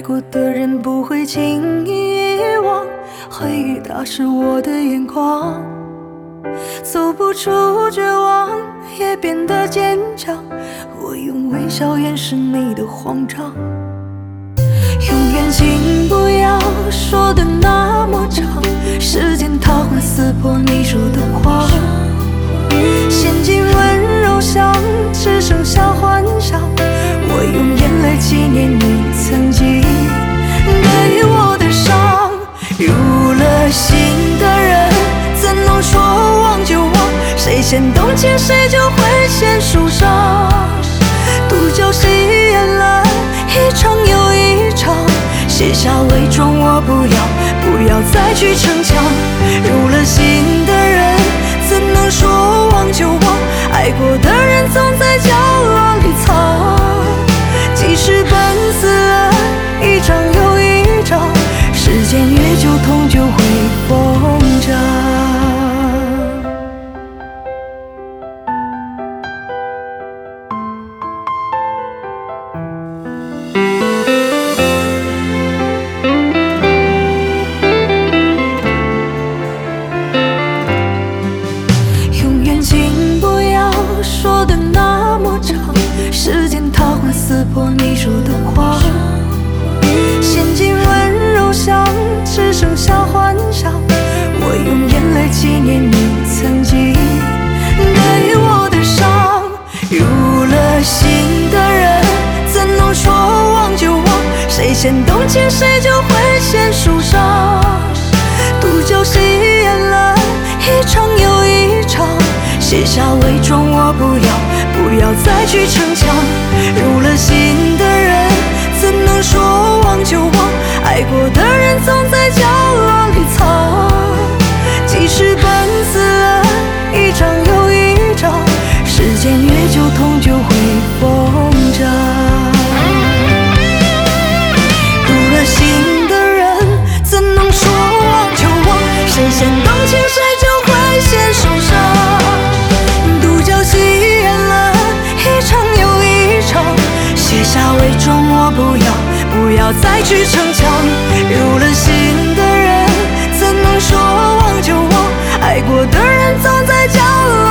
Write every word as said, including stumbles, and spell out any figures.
过的人不会轻易遗忘，回忆打湿我的眼眶，走不出绝望，也变得坚强。我用微笑掩饰你的慌张，永远请不要说的那么长，时间它会撕破你说的谎，陷进温柔乡，只剩下幻想。我用眼泪纪念你曾经对我的伤，入了心的人怎能说忘就忘？谁先动情谁就会先受伤。独角戏演了一场又一场，写下伪装我不要，不要再去逞强。入了心的人怎能说忘就忘？爱过的人总在角落里藏，即使奔死了一场又一场，时间越久痛就会疯长。永远请不要说的那么长，时间它会撕破你说的谎，陷进温柔乡，只剩下幻想。我用眼泪纪念你曾经对我的伤，入了心的人怎能说忘就忘？谁先动情谁就会先受伤。独角戏演了一场又一场，写下伪装我不要，不要再去逞强。入了心的人怎能说忘就忘？爱过的人总在角落里藏，即使奔死了一场又一场，时间越久痛就会疯长。入了心的人怎能说忘就忘？谁先动情谁就会先受伤。独角戏演了一场又一场，写下伪装我不要，不要再去逞强。入了心的人怎能说忘就忘？爱过的人总在角落